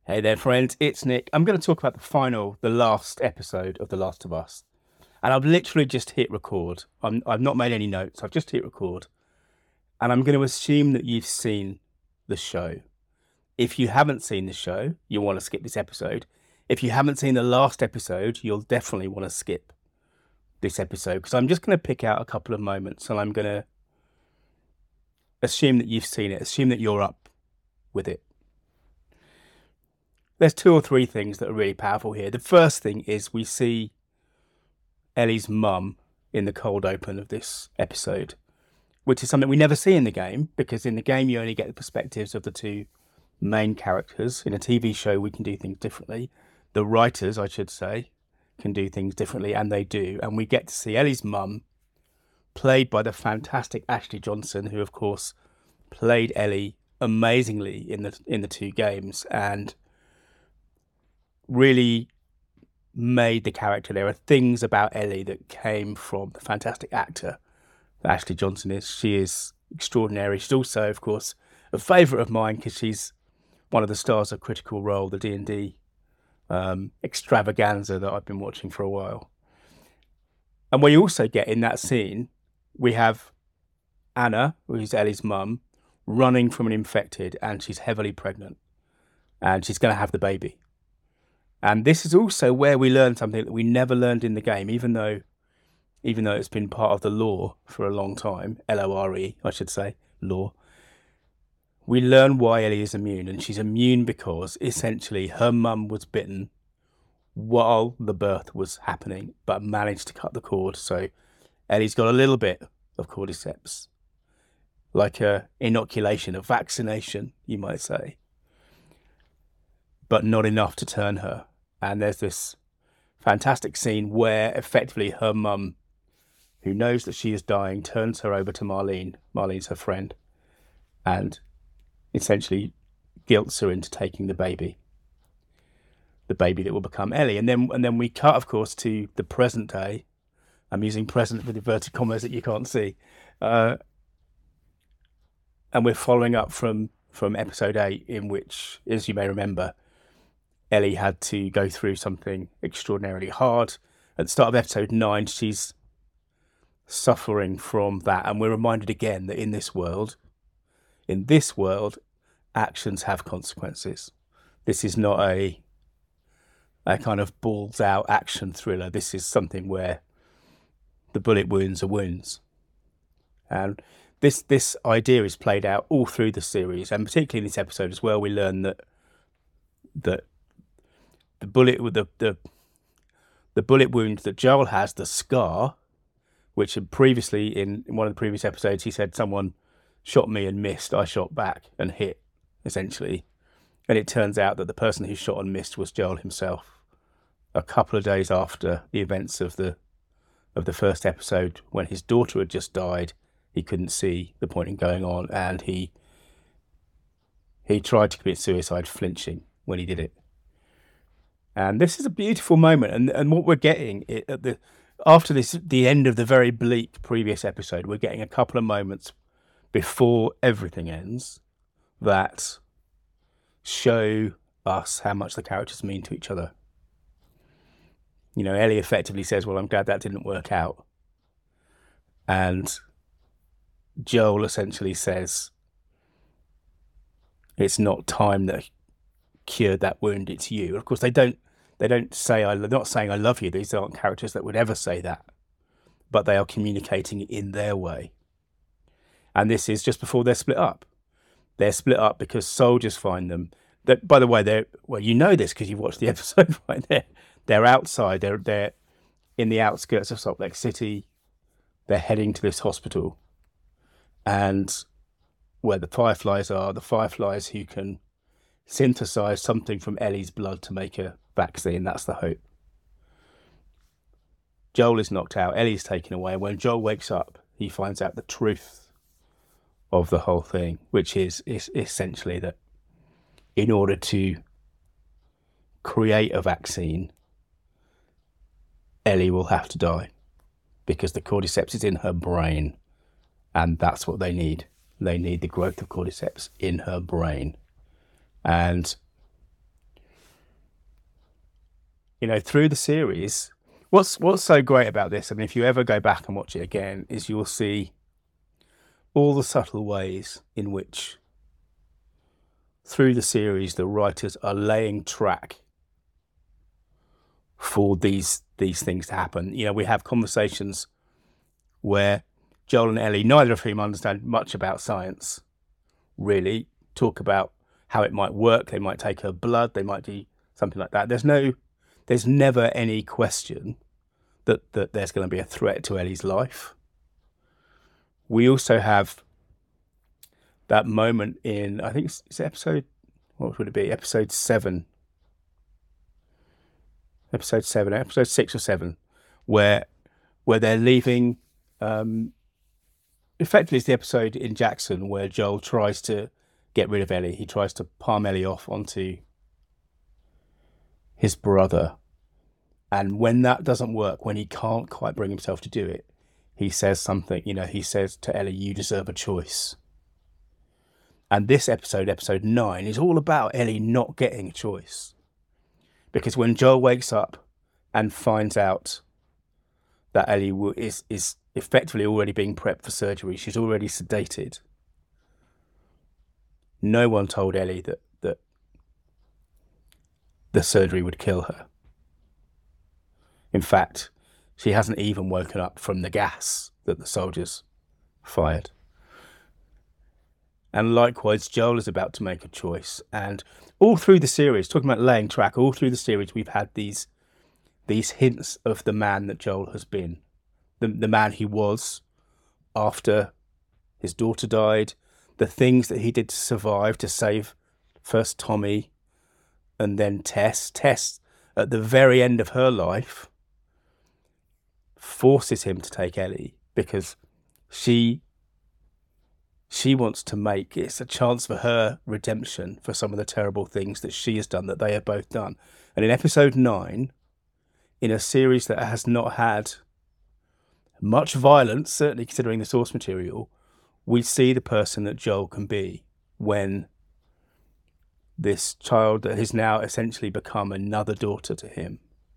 Hey there, friends. It's Nick. I'm going to talk about the last episode of The Last of Us. And I've literally just hit record. I've not made any notes. I've just hit record. And I'm going to assume that you've seen the show. If you haven't seen the show, you'll want to skip this episode. If you haven't seen the last episode, you'll definitely want to skip this episode because I'm just going to pick out a couple of moments and I'm going to assume that you've seen it, assume that you're up with it. There's two or three things that are really powerful here. The first thing is we see Ellie's mum in the cold open of this episode, which is something we never see in the game because in the game you only get the perspectives of the two main characters. In a TV show, we can do things differently. The writers, I should say, can do things differently, and they do. And we get to see Ellie's mum, played by the fantastic Ashley Johnson, who, of course, played Ellie amazingly in the two games, and really made the character. There are things about Ellie that came from the fantastic actor that Ashley Johnson is. She is extraordinary. She's also, of course, a favourite of mine because she's one of the stars of Critical Role, the D&D extravaganza that I've been watching for a while. And we also get in that scene, we have Anna, who's Ellie's mum, running from an infected, and she's heavily pregnant, and she's going to have the baby. And this is also where we learn something that we never learned in the game, even though it's been part of the lore for a long time, LORE, I should say, lore. We learn why Ellie is immune, and she's immune because essentially her mum was bitten while the birth was happening, but managed to cut the cord. So Ellie's got a little bit of cordyceps, like a inoculation, a vaccination, you might say, but not enough to turn her. And there's this fantastic scene where effectively her mum, who knows that she is dying, turns her over to Marlene. Marlene's her friend, and essentially guilts her into taking the baby that will become Ellie. And then we cut, of course, to the present day. I'm using present with inverted commas that you can't see. And we're following up from episode 8, in which, as you may remember, Ellie had to go through something extraordinarily hard. At the start of episode 9, she's suffering from that. And we're reminded again that in this world, actions have consequences. This is not a kind of balls out action thriller. This is something where the bullet wounds are wounds. And this idea is played out all through the series, and particularly in this episode as well. We learn that the bullet with the bullet wound that Joel has, the scar, which had previously in one of the previous episodes, he said someone shot me and missed. I shot back and hit, essentially. And it turns out that the person who shot and missed was Joel himself. A couple of days after the events of the first episode, when his daughter had just died, he couldn't see the point in going on, and he tried to commit suicide, flinching when he did it. And this is a beautiful moment, and what we're getting after the end of the very bleak previous episode, we're getting a couple of moments before everything ends that show us how much the characters mean to each other. You know, Ellie effectively says, well, I'm glad that didn't work out. And Joel essentially says, it's not time that cured that wound, it's you. Of course, they don't say, they're not saying I love you. These aren't characters that would ever say that, but they are communicating in their way. And this is just before they're split up. They're split up because soldiers find them. That, by the way, you know this because you've watched the episode, right? They're outside. They're in the outskirts of Salt Lake City. They're heading to this hospital, and where the Fireflies are, the Fireflies who can synthesize something from Ellie's blood to make a vaccine. That's the hope. Joel is knocked out. Ellie's taken away. When Joel wakes up, he finds out the truth of the whole thing, which is essentially that in order to create a vaccine, Ellie will have to die because the cordyceps is in her brain, and that's what they need. They need the growth of cordyceps in her brain. And through the series, what's so great about this, I mean, if you ever go back and watch it again, is you'll see all the subtle ways in which through the series the writers are laying track for these things to happen. We have conversations where Joel and Ellie, neither of whom understand much about science, really talk about how it might work. They might take her blood, they might do something like that. There's never any question that there's going to be a threat to Ellie's life. We also have that moment in, I think it's episode, what would it be? Episode 6 or 7, where they're leaving. Effectively, it's the episode in Jackson where Joel tries to get rid of Ellie. He tries to palm Ellie off onto his brother. And when that doesn't work, when he can't quite bring himself to do it, he says something, he says to Ellie, "You deserve a choice." And this episode 9, is all about Ellie not getting a choice. Because when Joel wakes up and finds out that Ellie is effectively already being prepped for surgery, she's already sedated. No one told Ellie that the surgery would kill her. In fact, she hasn't even woken up from the gas that the soldiers fired. And likewise, Joel is about to make a choice. And all through the series, talking about laying track, all through the series, we've had these hints of the man that Joel has been. The man he was after his daughter died, the things that he did to survive, to save first Tommy and then Tess. Tess, at the very end of her life, forces him to take Ellie because she wants to make, it's a chance for her redemption for some of the terrible things that she has done, that they have both done. And in episode 9, in a series that has not had much violence, certainly considering the source material, we see the person that Joel can be when this child that has now essentially become another daughter to him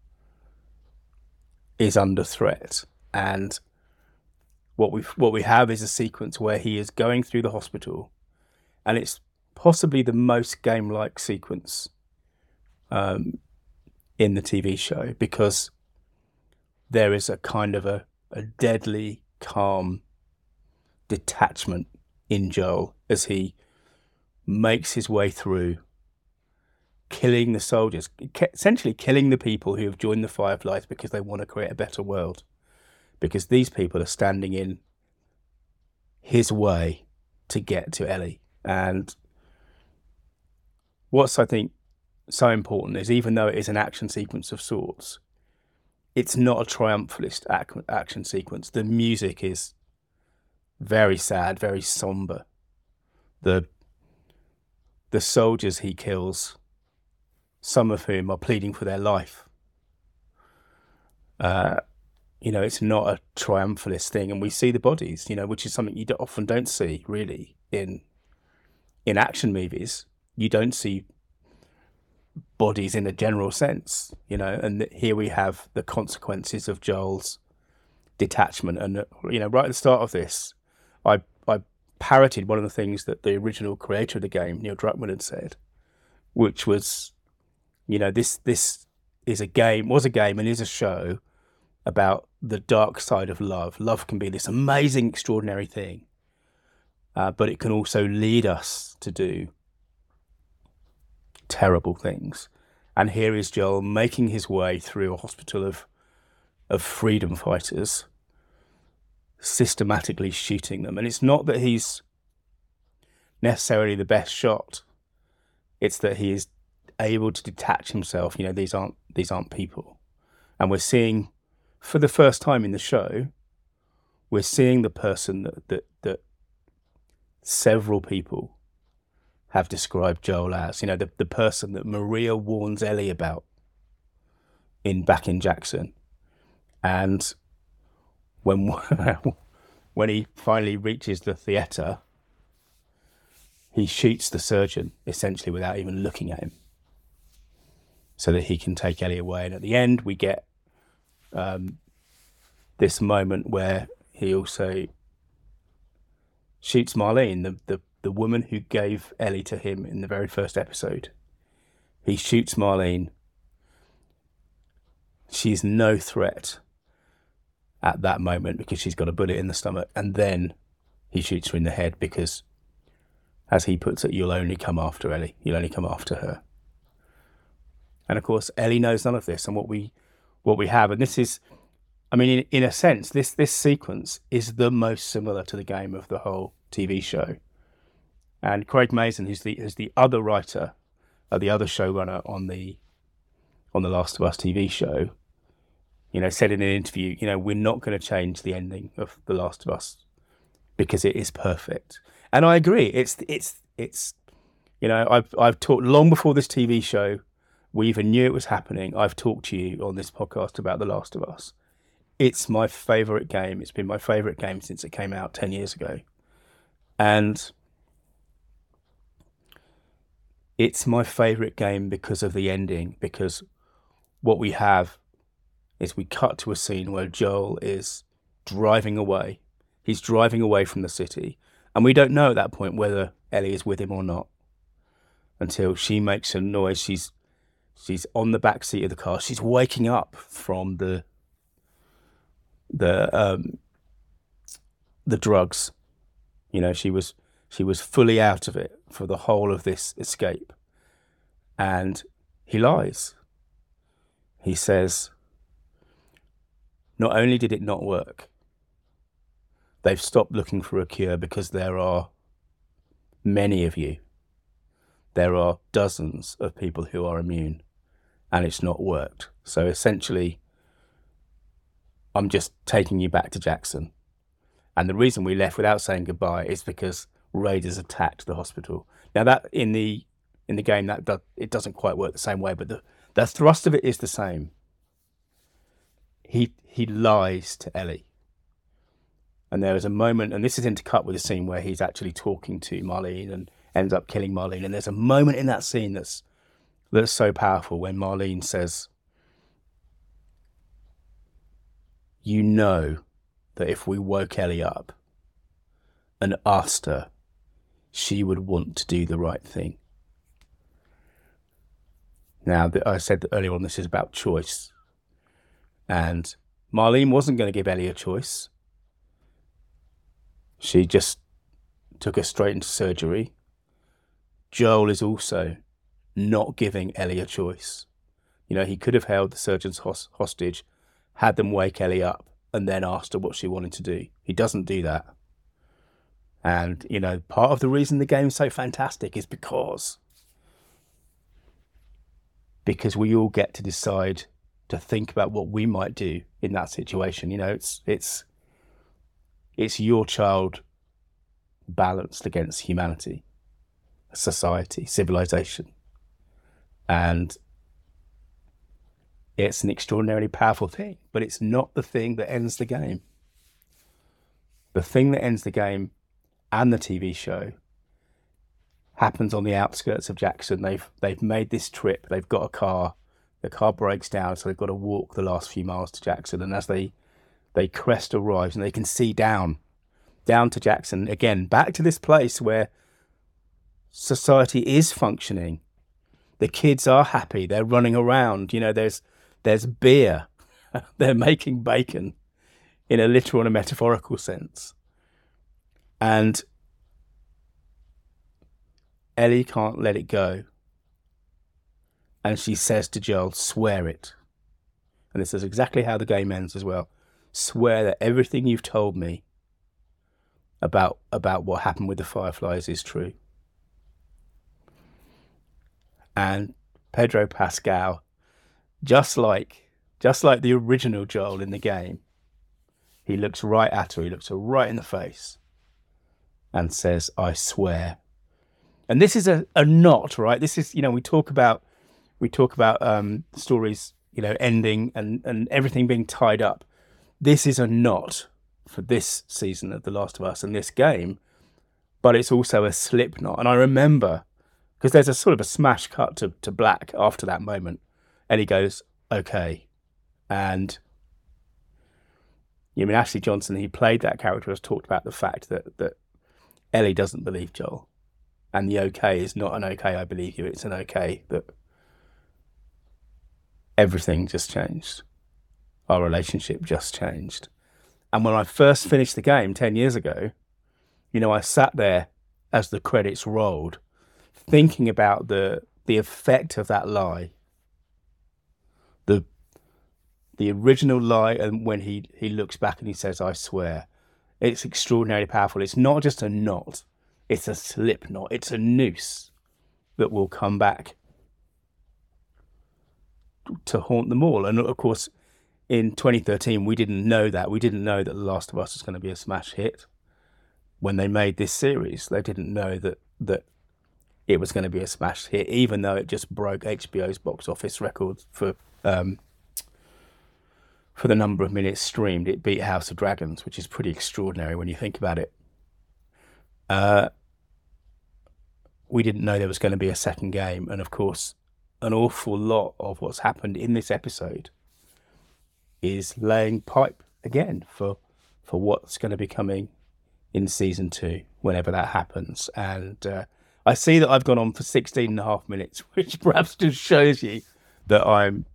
is under threat. And what we have is a sequence where he is going through the hospital, and it's possibly the most game-like sequence in the TV show, because there is a kind of a deadly calm detachment in Joel as he makes his way through, killing the soldiers, essentially killing the people who have joined the Fireflies because they want to create a better world, because these people are standing in his way to get to Ellie. And what's, I think, so important is, even though it is an action sequence of sorts, it's not a triumphalist action sequence. The music is very sad, very somber. The soldiers he kills, some of whom are pleading for their life, it's not a triumphalist thing. And we see the bodies, which is something you often don't see really in action movies. You don't see bodies in a general sense, and here we have the consequences of Joel's detachment. And right at the start of this, I parroted one of the things that the original creator of the game, Neil Druckmann, had said, which was, this was a game and is a show about the dark side of love. Love can be this amazing, extraordinary thing, but it can also lead us to do terrible things. And here is Joel making his way through a hospital of freedom fighters, systematically shooting them. And it's not that he's necessarily the best shot, it's that he is able to detach himself. These aren't people. And we're seeing, for the first time in the show, we're seeing the person that several people have described Joel as, the person that Maria warns Ellie about back in Jackson. And when he finally reaches the theatre, he shoots the surgeon essentially without even looking at him. so that he can take Ellie away. And at the end, we get this moment where he also shoots Marlene, the woman who gave Ellie to him in the very first episode. He shoots Marlene. She's no threat at that moment because she's got a bullet in the stomach. And then he shoots her in the head because, as he puts it, you'll only come after Ellie. You'll only come after her. And of course, Ellie knows none of this. And what we have, and this is, I mean, in a sense, this sequence is the most similar to the game of the whole TV show. And Craig Mazin, who's the other writer, the other showrunner on the Last of Us TV show, said in an interview, we're not going to change the ending of The Last of Us because it is perfect. And I agree. It's I've talked long before this TV show. We even knew it was happening. I've talked to you on this podcast about The Last of Us. It's my favourite game. It's been my favourite game since it came out 10 years ago. And it's my favourite game because of the ending, because what we have is we cut to a scene where Joel is driving away. He's driving away from the city. And we don't know at that point whether Ellie is with him or not until she makes a noise. She's on the back seat of the car. She's waking up from the drugs. She was fully out of it for the whole of this escape. And he lies. He says, not only did it not work, they've stopped looking for a cure because there are many of you. There are dozens of people who are immune, and it's not worked. So essentially, I'm just taking you back to Jackson. And the reason we left without saying goodbye is because raiders attacked the hospital. Now that in the game it doesn't quite work the same way, but the thrust of it is the same. He lies to Ellie. And there is a moment, and this is intercut with a scene where he's actually talking to Marlene and ends up killing Marlene. And there's a moment in that scene that's so powerful when Marlene says, you know that if we woke Ellie up and asked her, she would want to do the right thing. Now, I said that earlier on, this is about choice. And Marlene wasn't going to give Ellie a choice. She just took her straight into surgery. Joel is also not giving Ellie a choice. He could have held the surgeons hostage, had them wake Ellie up, and then asked her what she wanted to do. He doesn't do that. And, part of the reason the game's so fantastic is because we all get to decide to think about what we might do in that situation. It's your child balanced against humanity, society, civilization. And it's an extraordinarily powerful thing, but it's not the thing that ends the game. The thing that ends the game and the TV show happens on the outskirts of Jackson. They've made this trip. They've got a car. The car breaks down, so they've got to walk the last few miles to Jackson. And as they crest a rise and they can see down to Jackson, again, back to this place where society is functioning. The kids are happy. They're running around. There's beer. They're making bacon in a literal and a metaphorical sense. And Ellie can't let it go. And she says to Joel, swear it. And this is exactly how the game ends as well. Swear that everything you've told me about what happened with the Fireflies is true. And Pedro Pascal, just like the original Joel in the game, he looks right at her, he looks her right in the face and says, I swear. And this is a knot, right? This is, we talk about stories, ending and everything being tied up. This is a knot for this season of The Last of Us and this game, but it's also a slip knot. And I remember, because there's a sort of a smash cut to black after that moment, Ellie goes, okay. And Ashley Johnson, he played that character, has talked about the fact that Ellie doesn't believe Joel. And the okay is not an okay, I believe you. It's an okay that everything just changed. Our relationship just changed. And when I first finished the game 10 years ago, I sat there as the credits rolled, thinking about the effect of that lie. The original lie, and when he looks back and he says, I swear, it's extraordinarily powerful. It's not just a knot, it's a slip knot, it's a noose that will come back to haunt them all. And of course, in 2013, we didn't know that. We didn't know that The Last of Us was going to be a smash hit. When they made this series, they didn't know that it was going to be a smash hit, even though it just broke HBO's box office record for the number of minutes streamed. It beat House of Dragons, which is pretty extraordinary when you think about it. We didn't know there was going to be a second game. And of course, an awful lot of what's happened in this episode is laying pipe again for what's going to be coming in season 2, whenever that happens. And I see that I've gone on for 16 and a half minutes, which perhaps just shows you that I'm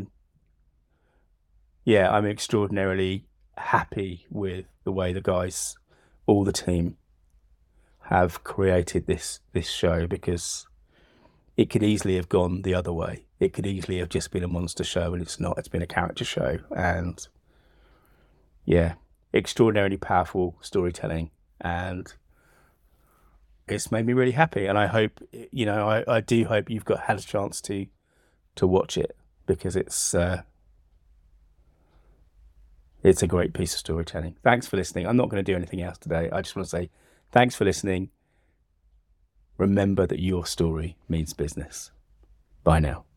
extraordinarily happy with the way the guys, all the team, have created this show, because it could easily have gone the other way. It could easily have just been a monster show, and it's not. It's been a character show. And yeah, extraordinarily powerful storytelling, and it's made me really happy. And I hope, I do hope you've had a chance to watch it, because it's a great piece of storytelling. Thanks for listening. I'm not going to do anything else today. I just want to say thanks for listening. Remember that your story means business. Bye now.